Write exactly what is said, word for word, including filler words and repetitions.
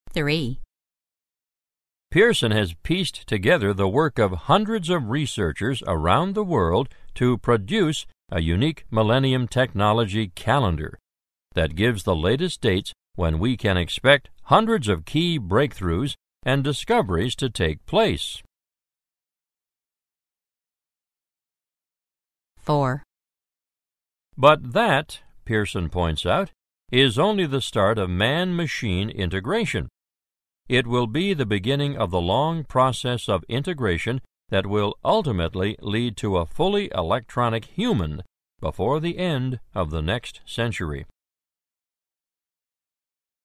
three. Pearson has pieced together the work of hundreds of researchers around the world to produce a unique Millennium Technology Calendar that gives the latest dates when we can expect hundreds of key breakthroughs and discoveries to take place. four. But that, Pearson points out, is only the start of man-machine integration. It will be the beginning of the long process of integration that will ultimately lead to a fully electronic human before the end of the next century.